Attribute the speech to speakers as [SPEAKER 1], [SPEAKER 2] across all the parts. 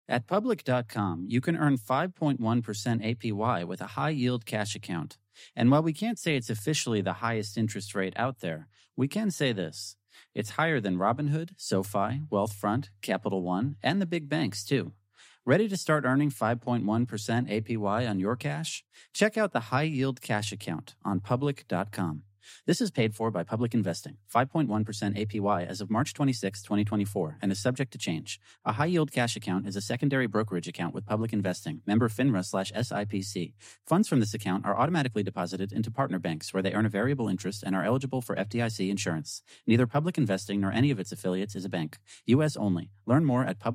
[SPEAKER 1] At Public.com, you can earn 5.1% APY with a high-yield cash account. And while we can't say it's officially the highest interest rate out there, we can say this. It's higher than Robinhood, SoFi, Wealthfront, Capital One, and the big banks, too. Ready to start earning 5.1% APY on your cash? Check out the high-yield cash account on Public.com. This is paid for by Public Investing, 5.1% APY as of March 26, 2024, and is subject to change. A high-yield cash account is a secondary brokerage account with Public Investing, member FINRA/SIPC. Funds from this account are automatically deposited into partner banks where they earn a variable interest and are eligible for FDIC insurance. Neither Public Investing nor any of its affiliates is a bank. U.S. only. Learn more at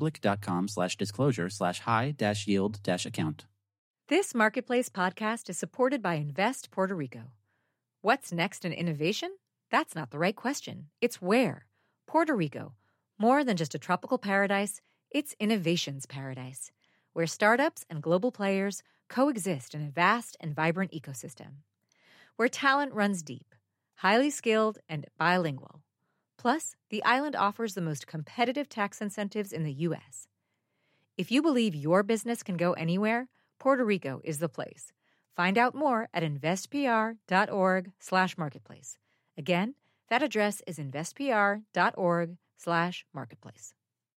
[SPEAKER 1] public.com/disclosure/high-yield-account.
[SPEAKER 2] This Marketplace podcast is supported by Invest Puerto Rico. What's next in innovation? That's not the right question. It's where. Puerto Rico. More than just a tropical paradise, it's innovation's paradise, where startups and global players coexist in a vast and vibrant ecosystem. Where talent runs deep, highly skilled, and bilingual. Plus, the island offers the most competitive tax incentives in the U.S. If you believe your business can go anywhere, Puerto Rico is the place. Find out more at investpr.org/marketplace. Again, that address is investpr.org/marketplace.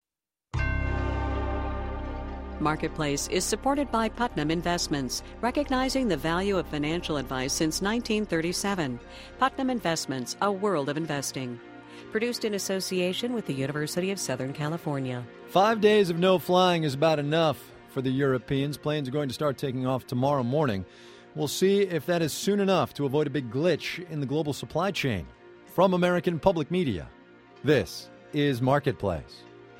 [SPEAKER 3] Marketplace is supported by Putnam Investments, recognizing the value of financial advice since 1937. Putnam Investments, a world of investing. Produced in association with the University of Southern California.
[SPEAKER 4] 5 days of no flying is about enough for the Europeans. Planes are going to start taking off tomorrow morning. We'll see if that is soon enough to avoid a big glitch in the global supply chain. From American Public Media, this is Marketplace.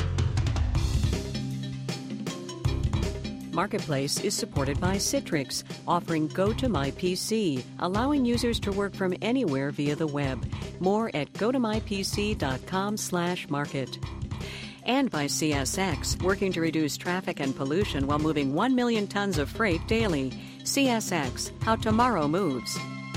[SPEAKER 3] Marketplace is supported by Citrix, offering Go-To-My-PC, allowing users to work from anywhere via the web. More at gotomypc.com/market. And by CSX, working to reduce traffic and pollution while moving 1 million tons of freight daily. CSX, how tomorrow moves.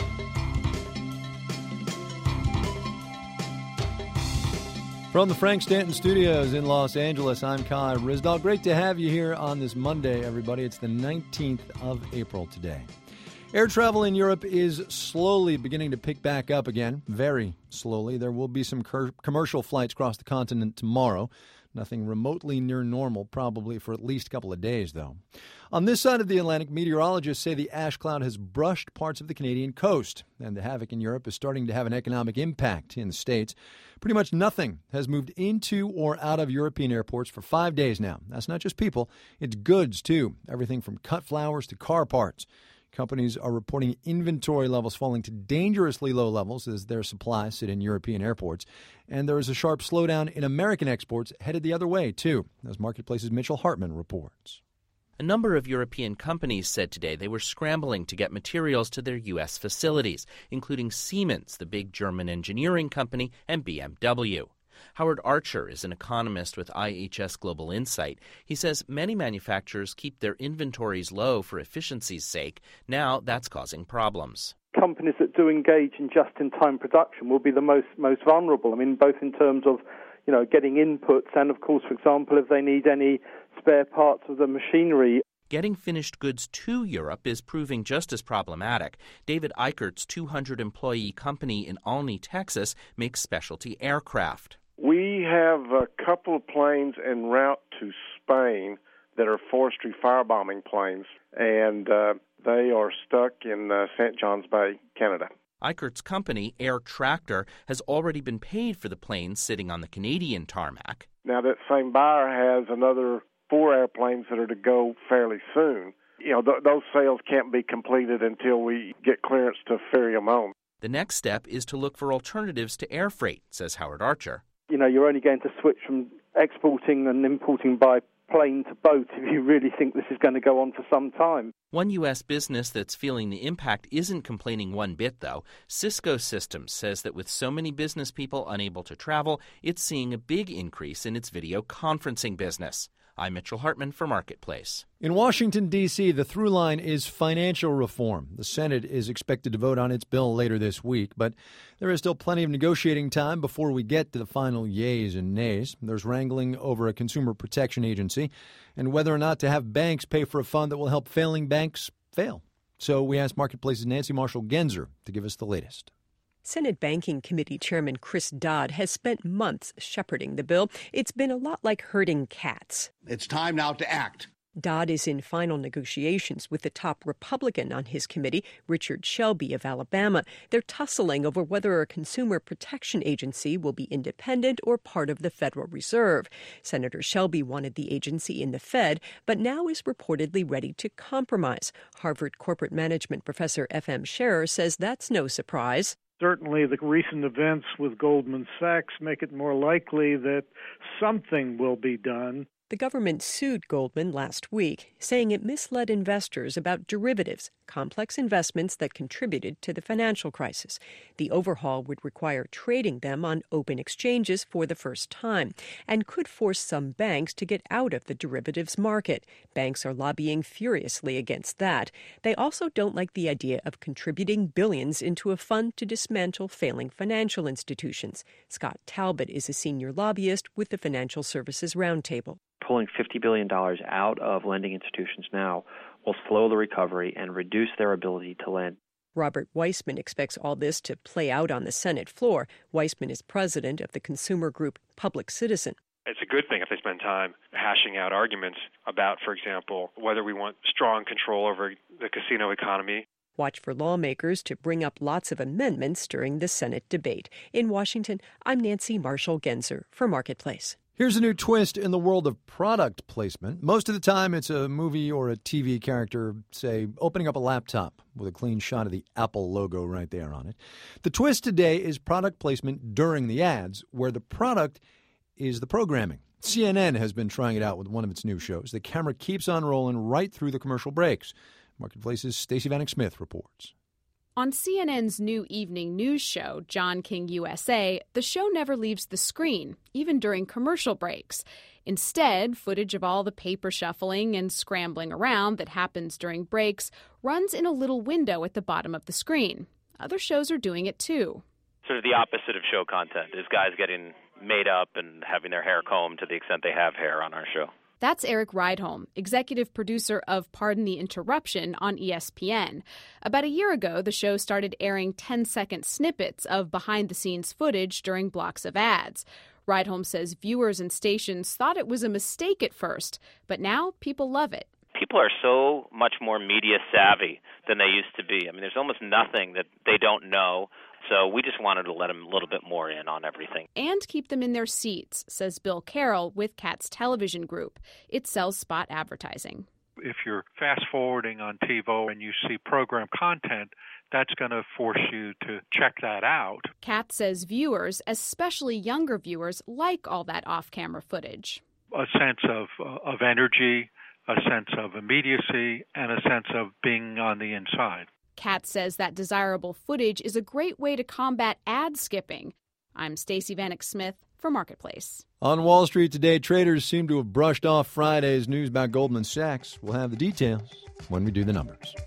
[SPEAKER 4] From the Frank Stanton Studios in Los Angeles, I'm Kai Ryssdal. Great to have you here on this Monday, everybody. It's the 19th of April today. Air travel in Europe is slowly beginning to pick back up again, very slowly. There will be some commercial flights across the continent tomorrow. Nothing remotely near normal, probably for at least a couple of days, though. On this side of the Atlantic, meteorologists say the ash cloud has brushed parts of the Canadian coast, and the havoc in Europe is starting to have an economic impact in the States. Pretty much nothing has moved into or out of European airports for 5 days now. That's not just people, it's goods, too. Everything from cut flowers to car parts. Companies are reporting inventory levels falling to dangerously low levels as their supplies sit in European airports. And there is a sharp slowdown in American exports headed the other way, too, as Marketplace's Mitchell Hartman reports.
[SPEAKER 5] A number of European companies said today they were scrambling to get materials to their U.S. facilities, including Siemens, the big German engineering company, and BMW. Howard Archer is an economist with IHS Global Insight. He says many manufacturers keep their inventories low for efficiency's sake. Now that's causing problems.
[SPEAKER 6] Companies that do engage in just-in-time production will be the most vulnerable. I mean, both in terms of, getting inputs and, of course, for example, if they need any spare parts of the machinery.
[SPEAKER 5] Getting finished goods to Europe is proving just as problematic. David Eichert's 200-employee company in Olney, Texas, makes specialty aircraft.
[SPEAKER 7] We have a couple of planes en route to Spain that are forestry firebombing planes, and they are stuck in St. John's Bay, Canada.
[SPEAKER 5] Eichert's company, Air Tractor, has already been paid for the planes sitting on the Canadian tarmac.
[SPEAKER 7] Now, that same buyer has another 4 airplanes that are to go fairly soon. Those sales can't be completed until we get clearance to ferry them on.
[SPEAKER 5] The next step is to look for alternatives to air freight, says Howard Archer.
[SPEAKER 6] You're only going to switch from exporting and importing by plane to boat if you really think this is going to go on for some time.
[SPEAKER 5] One U.S. business that's feeling the impact isn't complaining one bit, though. Cisco Systems says that with so many business people unable to travel, it's seeing a big increase in its video conferencing business. I'm Mitchell Hartman for Marketplace.
[SPEAKER 4] In Washington, D.C., the through line is financial reform. The Senate is expected to vote on its bill later this week, but there is still plenty of negotiating time before we get to the final yays and nays. There's wrangling over a consumer protection agency and whether or not to have banks pay for a fund that will help failing banks fail. So we asked Marketplace's Nancy Marshall-Genzer to give us the latest.
[SPEAKER 8] Senate Banking Committee Chairman Chris Dodd has spent months shepherding the bill. It's been a lot like herding cats.
[SPEAKER 9] It's time now to act.
[SPEAKER 8] Dodd is in final negotiations with the top Republican on his committee, Richard Shelby of Alabama. They're tussling over whether a consumer protection agency will be independent or part of the Federal Reserve. Senator Shelby wanted the agency in the Fed, but now is reportedly ready to compromise. Harvard corporate management professor F.M. Scherer says that's no surprise.
[SPEAKER 10] Certainly, the recent events with Goldman Sachs make it more likely that something will be done.
[SPEAKER 8] The government sued Goldman last week, saying it misled investors about derivatives, complex investments that contributed to the financial crisis. The overhaul would require trading them on open exchanges for the first time and could force some banks to get out of the derivatives market. Banks are lobbying furiously against that. They also don't like the idea of contributing billions into a fund to dismantle failing financial institutions. Scott Talbot is a senior lobbyist with the Financial Services Roundtable.
[SPEAKER 11] Pulling $50 billion out of lending institutions now will slow the recovery and reduce their ability to lend.
[SPEAKER 8] Robert Weissman expects all this to play out on the Senate floor. Weissman is president of the consumer group Public Citizen.
[SPEAKER 12] It's a good thing if they spend time hashing out arguments about, for example, whether we want strong control over the casino economy.
[SPEAKER 8] Watch for lawmakers to bring up lots of amendments during the Senate debate. In Washington, I'm Nancy Marshall-Genzer for Marketplace.
[SPEAKER 4] Here's a new twist in the world of product placement. Most of the time, it's a movie or a TV character, say, opening up a laptop with a clean shot of the Apple logo right there on it. The twist today is product placement during the ads, where the product is the programming. CNN has been trying it out with one of its new shows. The camera keeps on rolling right through the commercial breaks. Marketplace's Stacey Vanek Smith reports.
[SPEAKER 13] On CNN's new evening news show, John King USA, the show never leaves the screen, even during commercial breaks. Instead, footage of all the paper shuffling and scrambling around that happens during breaks runs in a little window at the bottom of the screen. Other shows are doing it too.
[SPEAKER 14] Sort of the opposite of show content is guys getting made up and having their hair combed to the extent they have hair on our show.
[SPEAKER 13] That's Eric Rydholm, executive producer of Pardon the Interruption on ESPN. About a year ago, the show started airing 10-second snippets of behind-the-scenes footage during blocks of ads. Rydholm says viewers and stations thought it was a mistake at first, but now people love it.
[SPEAKER 14] People are so much more media savvy than they used to be. I mean, there's almost nothing that they don't know. So we just wanted to let them a little bit more in on everything.
[SPEAKER 13] And keep them in their seats, says Bill Carroll with Katz Television Group. It sells spot advertising.
[SPEAKER 15] If you're fast-forwarding on TiVo and you see program content, that's going to force you to check that out.
[SPEAKER 13] Katz says viewers, especially younger viewers, like all that off-camera footage.
[SPEAKER 15] A sense of energy, a sense of immediacy, and a sense of being on the inside.
[SPEAKER 13] Katz says that desirable footage is a great way to combat ad skipping. I'm Stacey Vanek Smith for Marketplace.
[SPEAKER 4] On Wall Street today, traders seem to have brushed off Friday's news about Goldman Sachs. We'll have the details when we do the numbers.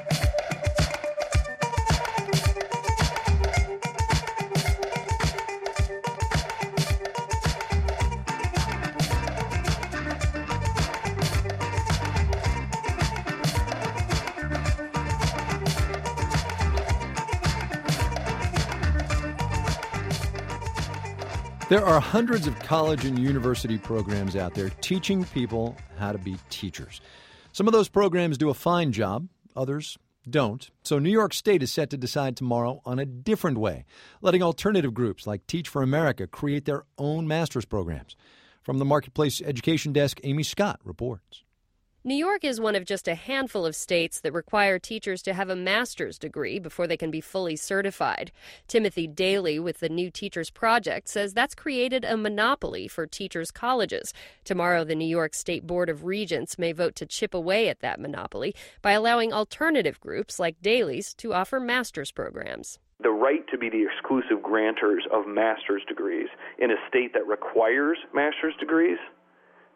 [SPEAKER 4] There are hundreds of college and university programs out there teaching people how to be teachers. Some of those programs do a fine job, others don't. So New York State is set to decide tomorrow on a different way, letting alternative groups like Teach for America create their own master's programs. From the Marketplace Education Desk, Amy Scott reports.
[SPEAKER 16] New York is one of just a handful of states that require teachers to have a master's degree before they can be fully certified. Timothy Daly with the New Teachers Project says that's created a monopoly for teachers' colleges. Tomorrow, the New York State Board of Regents may vote to chip away at that monopoly by allowing alternative groups like Daly's to offer master's programs.
[SPEAKER 17] The right to be the exclusive grantors of master's degrees in a state that requires master's degrees,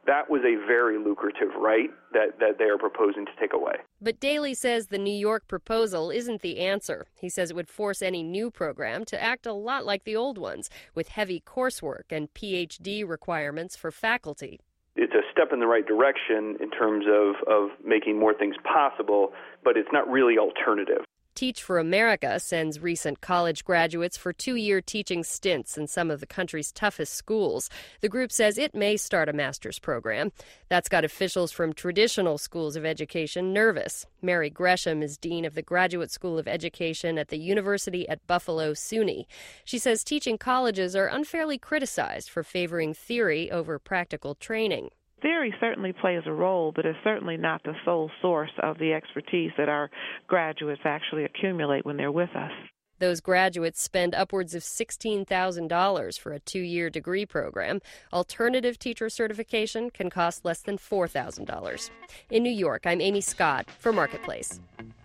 [SPEAKER 17] That was a very lucrative right that they are proposing to take away.
[SPEAKER 16] But Daley says the New York proposal isn't the answer. He says it would force any new program to act a lot like the old ones, with heavy coursework and PhD requirements for faculty.
[SPEAKER 17] It's a step in the right direction in terms of making more things possible, but it's not really alternative.
[SPEAKER 16] Teach for America sends recent college graduates for 2-year teaching stints in some of the country's toughest schools. The group says it may start a master's program. That's got officials from traditional schools of education nervous. Mary Gresham is dean of the Graduate School of Education at the University at Buffalo SUNY. She says teaching colleges are unfairly criticized for favoring theory over practical training.
[SPEAKER 9] Theory certainly plays a role, but it's certainly not the sole source of the expertise that our graduates actually accumulate when they're with us.
[SPEAKER 16] Those graduates spend upwards of $16,000 for a 2-year degree program. Alternative teacher certification can cost less than $4,000. In New York, I'm Amy Scott for Marketplace.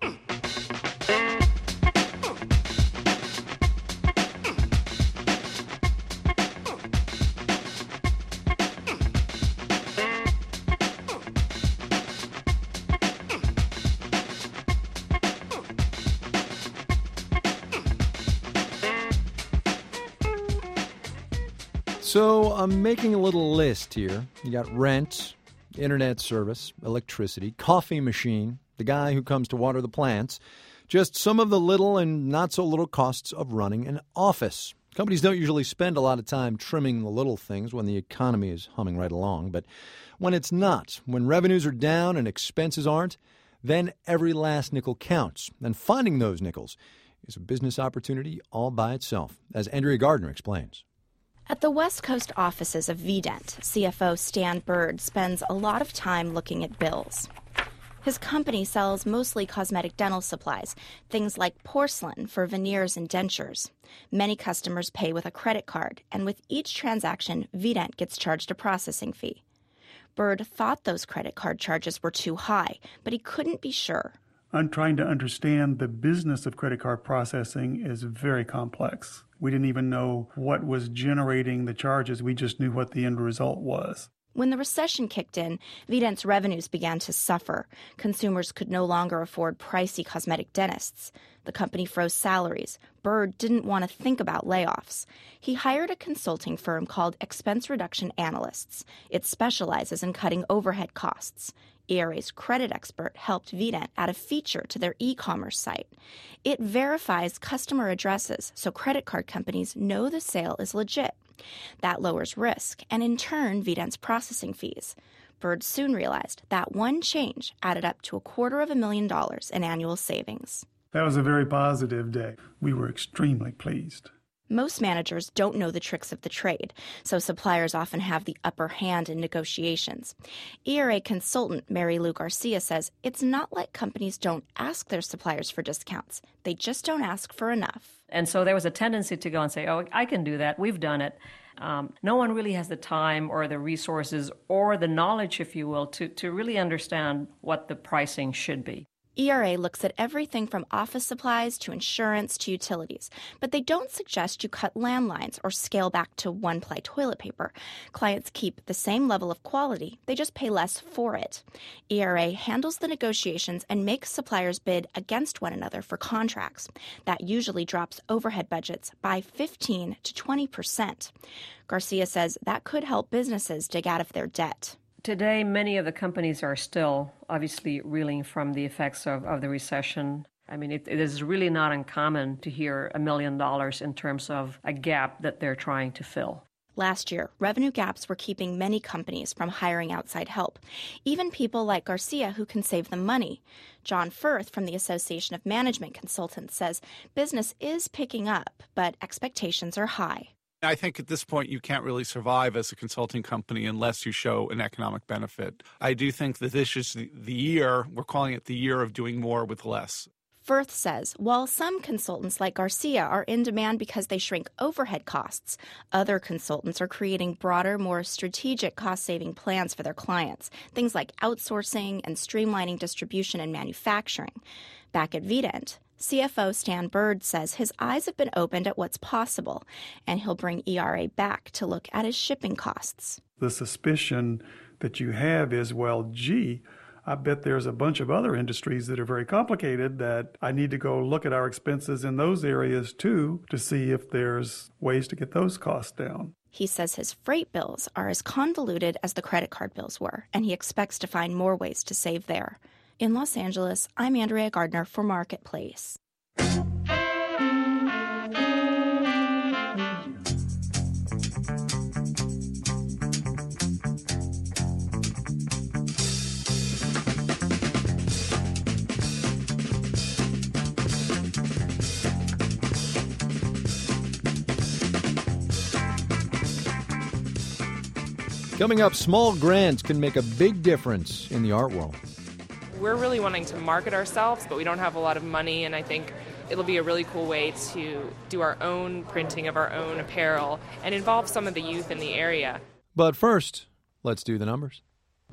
[SPEAKER 4] So I'm making a little list here. You got rent, internet service, electricity, coffee machine, the guy who comes to water the plants, just some of the little and not so little costs of running an office. Companies don't usually spend a lot of time trimming the little things when the economy is humming right along. But when it's not, when revenues are down and expenses aren't, then every last nickel counts. And finding those nickels is a business opportunity all by itself, as Andrea Gardner explains.
[SPEAKER 18] At the West Coast offices of Vident, CFO Stan Bird spends a lot of time looking at bills. His company sells mostly cosmetic dental supplies, things like porcelain for veneers and dentures. Many customers pay with a credit card, and with each transaction, Vident gets charged a processing fee. Bird thought those credit card charges were too high, but he couldn't be sure.
[SPEAKER 19] I'm trying to understand the business of credit card processing is very complex. We didn't even know what was generating the charges. We just knew what the end result was.
[SPEAKER 18] When the recession kicked in, Vident's revenues began to suffer. Consumers could no longer afford pricey cosmetic dentists. The company froze salaries. Bird didn't want to think about layoffs. He hired a consulting firm called Expense Reduction Analysts. It specializes in cutting overhead costs. ERA's credit expert helped Vident add a feature to their e-commerce site. It verifies customer addresses so credit card companies know the sale is legit. That lowers risk and, in turn, Vident's processing fees. Bird soon realized that one change added up to $250,000 in annual savings.
[SPEAKER 19] That was a very positive day. We were extremely pleased.
[SPEAKER 18] Most managers don't know the tricks of the trade, so suppliers often have the upper hand in negotiations. ERA consultant Mary Lou Garcia says it's not like companies don't ask their suppliers for discounts. They just don't ask for enough.
[SPEAKER 20] And so there was a tendency to go and say, oh, I can do that. We've done it. No one really has the time or the resources or the knowledge, if you will, to really understand what the pricing should be.
[SPEAKER 18] ERA looks at everything from office supplies to insurance to utilities, but they don't suggest you cut landlines or scale back to one-ply toilet paper. Clients keep the same level of quality, they just pay less for it. ERA handles the negotiations and makes suppliers bid against one another for contracts. That usually drops overhead budgets by 15 to 20%. Garcia says that could help businesses dig out of their debt.
[SPEAKER 20] Today, many of the companies are still obviously reeling from the effects of the recession. I mean, it is really not uncommon to hear $1 million in terms of a gap that they're trying to fill.
[SPEAKER 18] Last year, revenue gaps were keeping many companies from hiring outside help, even people like Garcia who can save them money. John Firth from the Association of Management Consultants says business is picking up, but expectations are high.
[SPEAKER 21] I think at this point you can't really survive as a consulting company unless you show an economic benefit. I do think that this is the year, we're calling it the year of doing more with less.
[SPEAKER 18] Firth says while some consultants like Garcia are in demand because they shrink overhead costs, other consultants are creating broader, more strategic cost-saving plans for their clients, things like outsourcing and streamlining distribution and manufacturing. Back at Vident, CFO Stan Bird says his eyes have been opened at what's possible, and he'll bring ERA back to look at his shipping costs.
[SPEAKER 19] The suspicion that you have is, well, gee, I bet there's a bunch of other industries that are very complicated that I need to go look at our expenses in those areas too to see if there's ways to get those costs down.
[SPEAKER 18] He says his freight bills are as convoluted as the credit card bills were, and he expects to find more ways to save there. In Los Angeles, I'm Andrea Gardner for Marketplace.
[SPEAKER 4] Coming up, small grants can make a big difference in the art world.
[SPEAKER 1] We're really wanting to market ourselves, but we don't have a lot of money, and I think it'll be a really cool way to do our own printing of our own apparel and involve some of the youth in the area.
[SPEAKER 4] But first, let's do the numbers.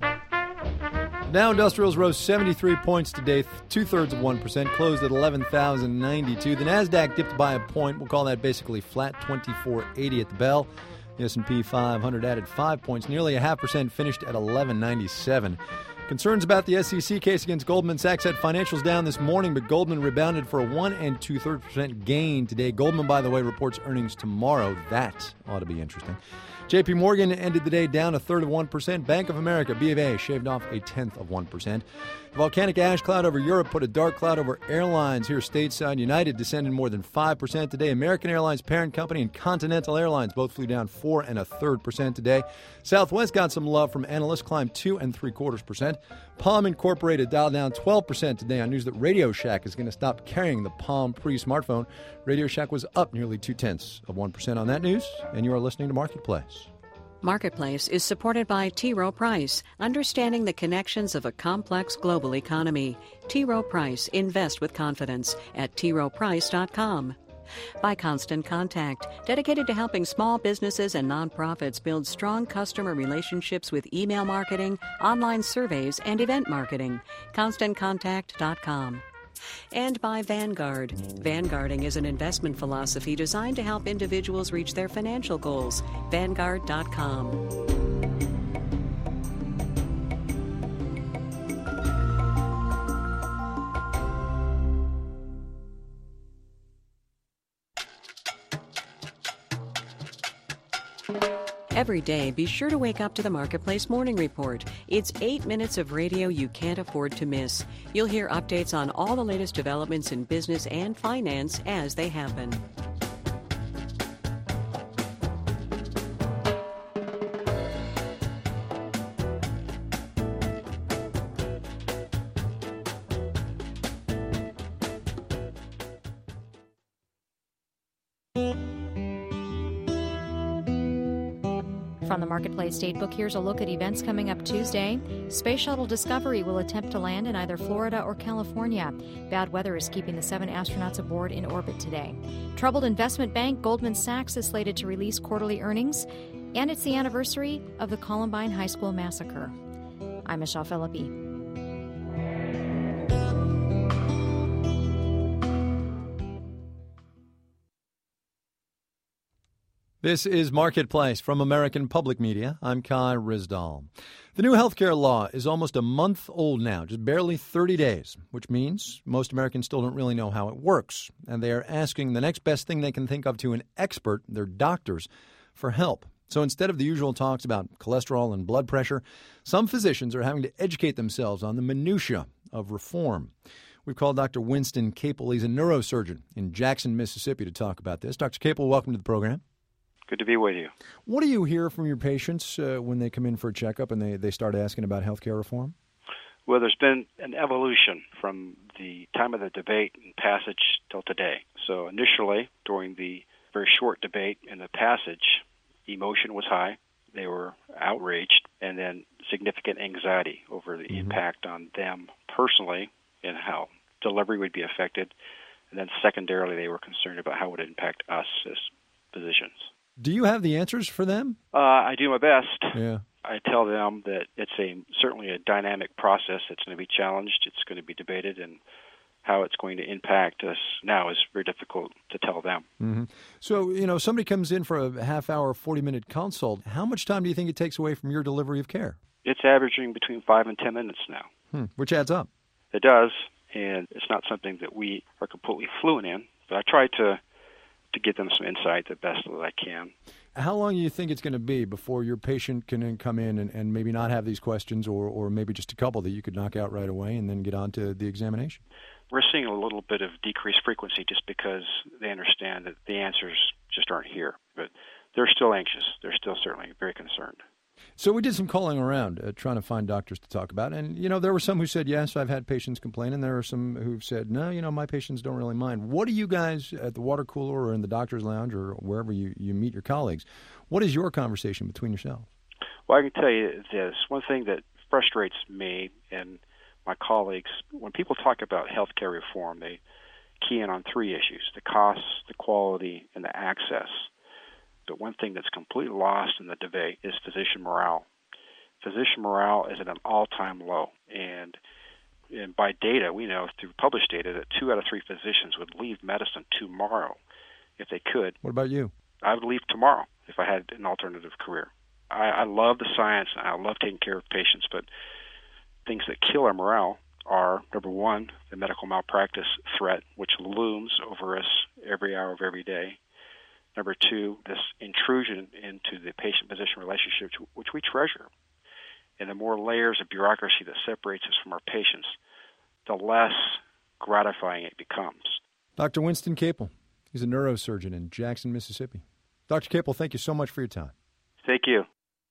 [SPEAKER 4] Dow Industrials rose 73 points today, 0.2%, closed at 11,092. The NASDAQ dipped by a point. We'll call that basically flat, 2480 at the bell. The S&P 500 added 5 points, nearly 0.5%, finished at 1197. Concerns about the SEC case against Goldman Sachs had financials down this morning, but Goldman rebounded for a 1 2/3% gain today. Goldman, by the way, reports earnings tomorrow. That ought to be interesting. J.P. Morgan ended the day down 1/3%. Bank of America, B of A, shaved off 0.1%. The volcanic ash cloud over Europe put a dark cloud over airlines here stateside. United descended more than 5% today. American Airlines parent company and Continental Airlines both flew down 4 1/3% today. Southwest got some love from analysts, climbed 2 3/4%. Palm Incorporated dialed down 12% today on news that Radio Shack is going to stop carrying the Palm Pre-smartphone. Radio Shack was up nearly 0.2% on that news, and you are listening to Marketplace.
[SPEAKER 3] Marketplace is supported by T. Rowe Price, understanding the connections of a complex global economy. T. Rowe Price, invest with confidence at troweprice.com. By Constant Contact, dedicated to helping small businesses and nonprofits build strong customer relationships with email marketing, online surveys, and event marketing. ConstantContact.com. And by Vanguard. Vanguarding is an investment philosophy designed to help individuals reach their financial goals. Vanguard.com. Every day, be sure to wake up to the Marketplace Morning Report. It's 8 minutes of radio you can't afford to miss. You'll hear updates on all the latest developments in business and finance as they happen.
[SPEAKER 2] From the Marketplace Datebook, here's a look at events coming up Tuesday. Space Shuttle Discovery will attempt to land in either Florida or California. Bad weather is keeping the 7 astronauts aboard in orbit today. Troubled investment bank Goldman Sachs is slated to release quarterly earnings, and it's the anniversary of the Columbine High School massacre. I'm Michelle Philippi.
[SPEAKER 4] This is Marketplace from American Public Media. I'm Kai Ryssdal. The new healthcare law is almost a month old now, just barely 30 days, which means most Americans still don't really know how it works. And they are asking the next best thing they can think of to an expert, their doctors, for help. So instead of the usual talks about cholesterol and blood pressure, some physicians are having to educate themselves on the minutia of reform. We've called Dr. Winston Capel. He's a neurosurgeon in Jackson, Mississippi, to talk about this. Dr. Capel, welcome to the program.
[SPEAKER 22] Good to be with you.
[SPEAKER 4] What do you hear from your patients when they come in for a checkup and they start asking about health care reform?
[SPEAKER 22] Well, there's been an evolution from the time of the debate and passage till today. So initially, during the very short debate and the passage, emotion was high. They were outraged, and then significant anxiety over the impact on them personally and how delivery would be affected. And then secondarily, they were concerned about how it would impact us as physicians.
[SPEAKER 4] Do you have the answers for them?
[SPEAKER 22] I do my best.
[SPEAKER 4] Yeah.
[SPEAKER 22] I tell them that it's certainly a dynamic process. It's going to be challenged. It's going to be debated, and how it's going to impact us now is very difficult to tell them.
[SPEAKER 4] Mm-hmm. So, somebody comes in for a half-hour, 40-minute consult. How much time do you think it takes away from your delivery of care?
[SPEAKER 22] It's averaging between 5 and 10 minutes now.
[SPEAKER 4] Which adds up.
[SPEAKER 22] It does, and it's not something that we are completely fluent in, but I try to give them some insight the best that I can.
[SPEAKER 4] How long do you think it's going to be before your patient can then come in and maybe not have these questions or maybe just a couple that you could knock out right away and then get on to the examination?
[SPEAKER 22] We're seeing a little bit of decreased frequency just because they understand that the answers just aren't here. But they're still anxious. They're still certainly very concerned.
[SPEAKER 4] So we did some calling around trying to find doctors to talk about. And, there were some who said, yes, I've had patients complain. And there are some who've said, no, my patients don't really mind. What do you guys at the water cooler or in the doctor's lounge or wherever you meet your colleagues, what is your conversation between yourselves?
[SPEAKER 22] Well, I can tell you this. One thing that frustrates me and my colleagues, when people talk about healthcare reform, they key in on three issues: the costs, the quality, and the access. But one thing that's completely lost in the debate is physician morale. Physician morale is at an all-time low. And by data, we know through published data that 2 out of 3 physicians would leave medicine tomorrow if they could.
[SPEAKER 4] What about you?
[SPEAKER 22] I would leave tomorrow if I had an alternative career. I love the science, and I love taking care of patients, but things that kill our morale are, number one, the medical malpractice threat, which looms over us every hour of every day. Number two, this intrusion into the patient-physician relationship, which we treasure. And the more layers of bureaucracy that separates us from our patients, the less gratifying it becomes.
[SPEAKER 4] Dr. Winston Capel, he's a neurosurgeon in Jackson, Mississippi. Dr. Capel, thank you so much for your time.
[SPEAKER 22] Thank you.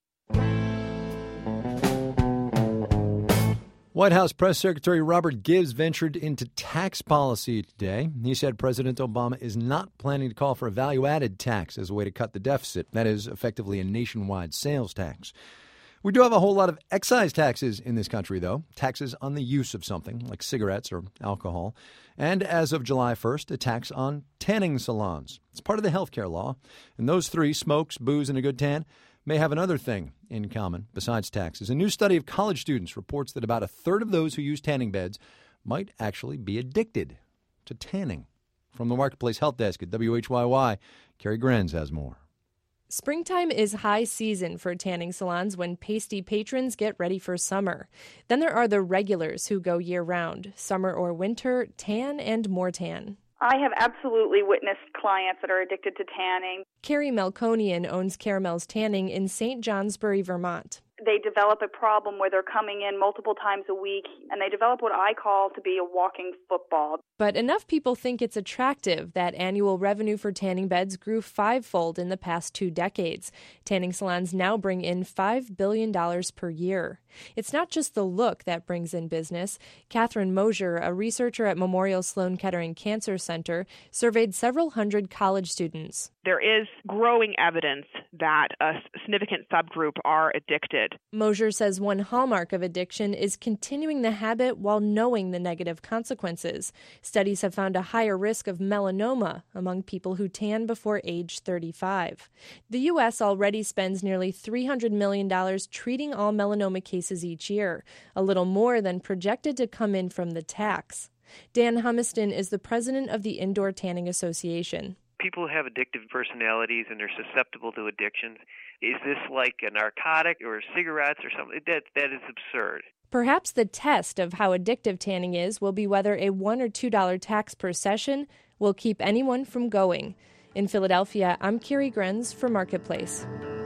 [SPEAKER 4] White House Press Secretary Robert Gibbs ventured into tax policy today. He said President Obama is not planning to call for a value-added tax as a way to cut the deficit. That is effectively a nationwide sales tax. We do have a whole lot of excise taxes in this country, though, taxes on the use of something like cigarettes or alcohol. And as of July 1st, a tax on tanning salons. It's part of the health care law. And those three, smokes, booze, and a good tan, may have another thing in common besides taxes. A new study of college students reports that about a third of those who use tanning beds might actually be addicted to tanning. From the Marketplace Health Desk at WHYY, Carrie Grenz has more.
[SPEAKER 1] Springtime is high season for tanning salons when pasty patrons get ready for summer. Then there are the regulars who go year-round, summer or winter, tan and more tan.
[SPEAKER 6] I have absolutely witnessed clients that are addicted to tanning.
[SPEAKER 1] Carrie Melkonian owns Caramel's Tanning in St. Johnsbury, Vermont.
[SPEAKER 6] They develop a problem where they're coming in multiple times a week, and they develop what I call to be a walking football.
[SPEAKER 1] But enough people think it's attractive that annual revenue for tanning beds grew 5-fold in the past 2 decades. Tanning salons now bring in $5 billion per year. It's not just the look that brings in business. Catherine Mosier, a researcher at Memorial Sloan Kettering Cancer Center, surveyed several hundred college students.
[SPEAKER 7] There is growing evidence that a significant subgroup are addicted.
[SPEAKER 1] Mosier says one hallmark of addiction is continuing the habit while knowing the negative consequences. Studies have found a higher risk of melanoma among people who tan before age 35. The U.S. already spends nearly $300 million treating all melanoma cases each year, a little more than projected to come in from the tax. Dan Humiston is the president of the Indoor Tanning Association.
[SPEAKER 23] People who have addictive personalities and they're susceptible to addictions. Is this like a narcotic or cigarettes or something? That is absurd.
[SPEAKER 1] Perhaps the test of how addictive tanning is will be whether a $1 or $2 tax per session will keep anyone from going. In Philadelphia, I'm Carrie Grenz for Marketplace.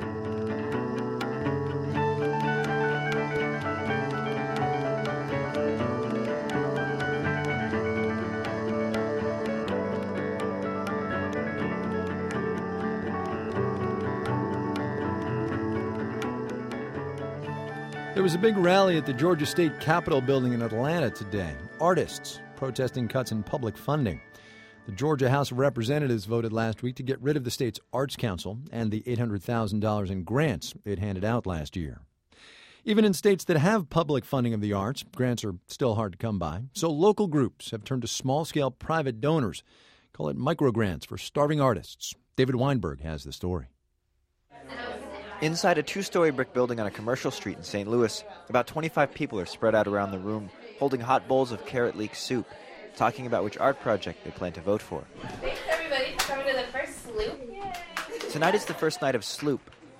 [SPEAKER 4] There was a big rally at the Georgia State Capitol building in Atlanta today. Artists protesting cuts in public funding. The Georgia House of Representatives voted last week to get rid of the state's Arts Council and the $800,000 in grants it handed out last year. Even in states that have public funding of the arts, grants are still hard to come by. So local groups have turned to small-scale private donors. Call it microgrants for starving artists. David Weinberg has the story.
[SPEAKER 24] Inside a 2-story brick building on a commercial street in St. Louis, about 25 people are spread out around the room, holding hot bowls of carrot leek soup, talking about which art project they plan to vote for.
[SPEAKER 25] Thanks, everybody, for coming to the first Sloop.
[SPEAKER 24] Tonight is the first night of Sloop,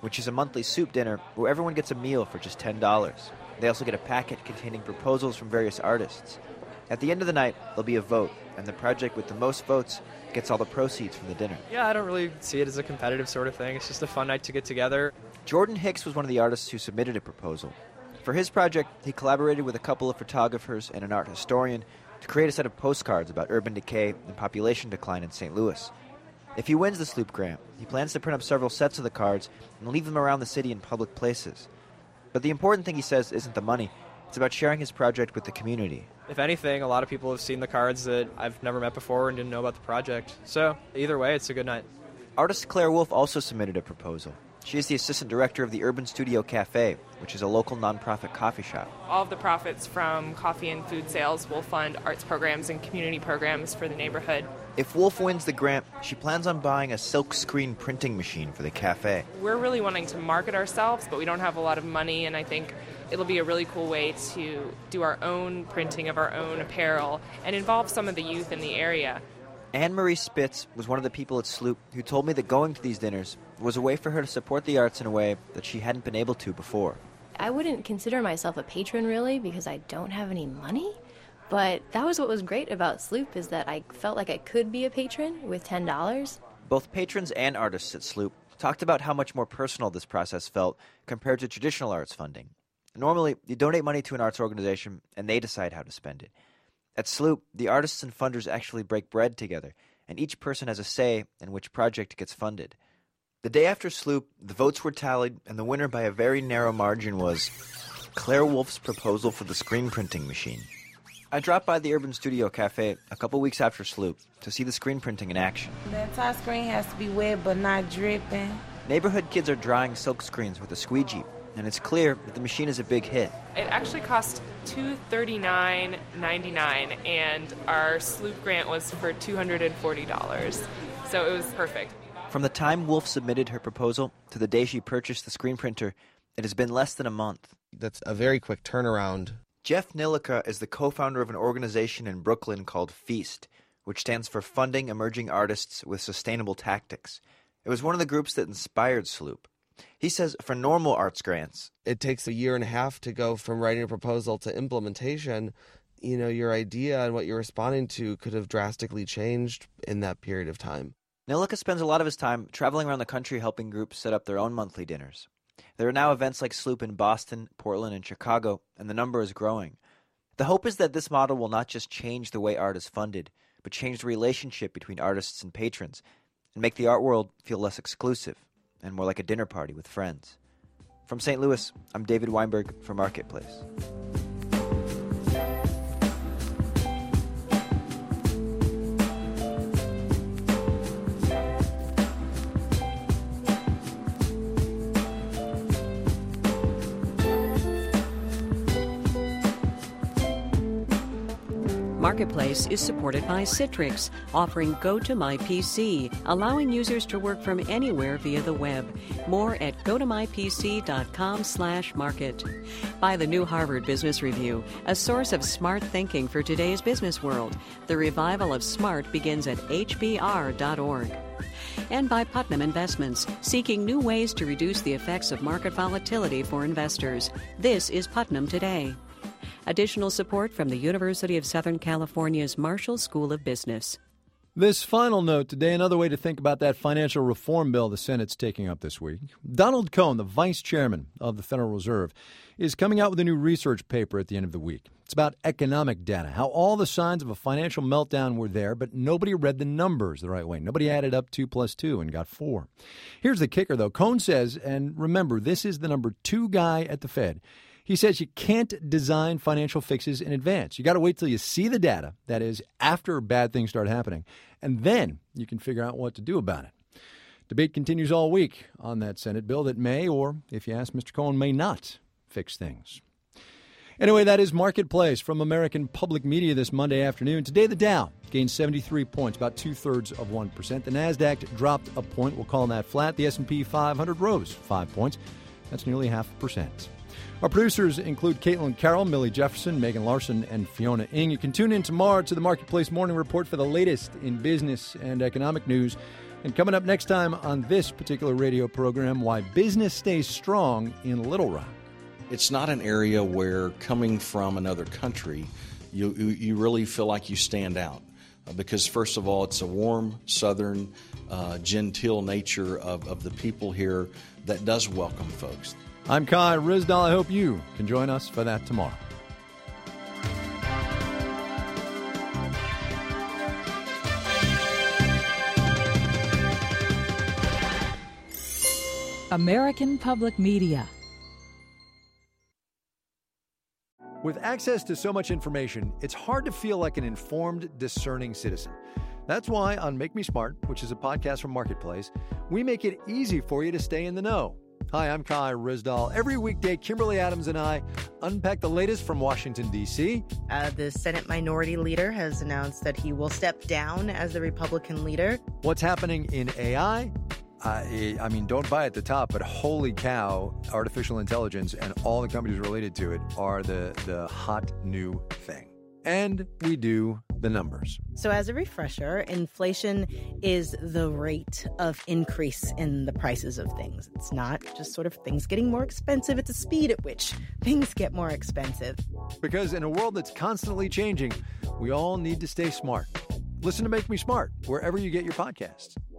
[SPEAKER 24] which is a monthly soup dinner where everyone gets a meal for just $10. They also get a packet containing proposals from various artists. At the end of the night, there'll be a vote, and the project with the most votes gets all the proceeds from the dinner.
[SPEAKER 5] Yeah, I don't really see it as a competitive sort of thing. It's just a fun night to get together.
[SPEAKER 24] Jordan Hicks was one of the artists who submitted a proposal. For his project, he collaborated with a couple of photographers and an art historian to create a set of postcards about urban decay and population decline in St. Louis. If he wins the Sloop grant, he plans to print up several sets of the cards and leave them around the city in public places. But the important thing, he says, isn't the money. It's about sharing his project with the community.
[SPEAKER 5] If anything, a lot of people have seen the cards that I've never met before and didn't know about the project. So either way, it's a good night.
[SPEAKER 24] Artist Claire Wolf also submitted a proposal. She is the assistant director of the Urban Studio Cafe, which is a local nonprofit coffee shop.
[SPEAKER 10] All of the profits from coffee and food sales will fund arts programs and community programs for the neighborhood.
[SPEAKER 24] If Wolf wins the grant, she plans on buying a silk screen printing machine for the cafe.
[SPEAKER 10] We're really wanting to market ourselves, but we don't have a lot of money, and I think it'll be a really cool way to do our own printing of our own apparel and involve some of the youth in the area.
[SPEAKER 24] Anne-Marie Spitz was one of the people at Sloop who told me that going to these dinners was a way for her to support the arts in a way that she hadn't been able to before.
[SPEAKER 11] I wouldn't consider myself a patron, really, because I don't have any money. But that was what was great about Sloop, is that I felt like I could be a patron with $10.
[SPEAKER 24] Both patrons and artists at Sloop talked about how much more personal this process felt compared to traditional arts funding. Normally, you donate money to an arts organization, and they decide how to spend it. At Sloop, the artists and funders actually break bread together, and each person has a say in which project gets funded. The day after Sloop, the votes were tallied, and the winner by a very narrow margin was Claire Wolf's proposal for the screen printing machine. I dropped by the Urban Studio Cafe a couple weeks after Sloop to see the screen printing in action.
[SPEAKER 12] The entire screen has to be wet but not dripping.
[SPEAKER 24] Neighborhood kids are drying silk screens with a squeegee, and it's clear that the machine is a big hit.
[SPEAKER 10] It actually cost $239.99, and our Sloop grant was for $240, so it was perfect.
[SPEAKER 24] From the time Wolf submitted her proposal to the day she purchased the screen printer, it has been less than a month.
[SPEAKER 25] That's a very quick turnaround.
[SPEAKER 24] Jeff Nilica is the co-founder of an organization in Brooklyn called FEAST, which stands for Funding Emerging Artists with Sustainable Tactics. It was one of the groups that inspired Sloop. He says for normal arts grants,
[SPEAKER 25] it takes a year and a half to go from writing a proposal to implementation. You know, your idea and what you're responding to could have drastically changed in that period of time.
[SPEAKER 24] Nilica spends a lot of his time traveling around the country helping groups set up their own monthly dinners. There are now events like Sloop in Boston, Portland, and Chicago, and the number is growing. The hope is that this model will not just change the way art is funded, but change the relationship between artists and patrons, and make the art world feel less exclusive and more like a dinner party with friends. From St. Louis, I'm David Weinberg for Marketplace.
[SPEAKER 3] Marketplace is supported by Citrix, offering GoToMyPC, allowing users to work from anywhere via the web. More at gotomypc.com/market. By the new Harvard Business Review, a source of smart thinking for today's business world. The revival of smart begins at hbr.org. And by Putnam Investments, seeking new ways to reduce the effects of market volatility for investors. This is Putnam Today. Additional support from the University of Southern California's Marshall School of Business.
[SPEAKER 4] This final note today, another way to think about that financial reform bill the Senate's taking up this week. Donald Cohn, the vice chairman of the Federal Reserve, is coming out with a new research paper at the end of the week. It's about economic data, how all the signs of a financial meltdown were there, but nobody read the numbers the right way. Nobody added up 2 + 2 and got 4. Here's the kicker, though. Cohn says, and remember, this is the number 2 guy at the Fed, he says you can't design financial fixes in advance. You got to wait till you see the data, that is, after bad things start happening, and then you can figure out what to do about it. Debate continues all week on that Senate bill that may, or if you ask Mr. Cohen, may not fix things. Anyway, that is Marketplace from American Public Media this Monday afternoon. Today, the Dow gained 73 points, about 0.2%. The NASDAQ dropped a point. We'll call that flat. The S&P 500 rose 5 points. That's nearly 0.5%. Our producers include Caitlin Carroll, Millie Jefferson, Megan Larson, and Fiona Ng. You can tune in tomorrow to the Marketplace Morning Report for the latest in business and economic news. And coming up next time on this particular radio program, why business stays strong in Little Rock.
[SPEAKER 8] It's not an area where coming from another country, you really feel like you stand out. Because, first of all, it's a warm, southern, genteel nature of the people here that does welcome folks.
[SPEAKER 4] I'm Kai Ryssdal. I hope you can join us for that tomorrow.
[SPEAKER 13] American Public Media.
[SPEAKER 4] With access to so much information, it's hard to feel like an informed, discerning citizen. That's why on Make Me Smart, which is a podcast from Marketplace, we make it easy for you to stay in the know. Hi, I'm Kai Ryssdal. Every weekday, Kimberly Adams and I unpack the latest from Washington, D.C.
[SPEAKER 14] The Senate Minority Leader has announced that he will step down as the Republican leader.
[SPEAKER 4] What's happening in AI? I mean, don't buy at the top, but holy cow, artificial intelligence and all the companies related to it are the hot new thing. And we do the numbers.
[SPEAKER 14] So as a refresher, inflation is the rate of increase in the prices of things. It's not just sort of things getting more expensive. It's the speed at which things get more expensive.
[SPEAKER 4] Because in a world that's constantly changing, we all need to stay smart. Listen to Make Me Smart wherever you get your podcasts.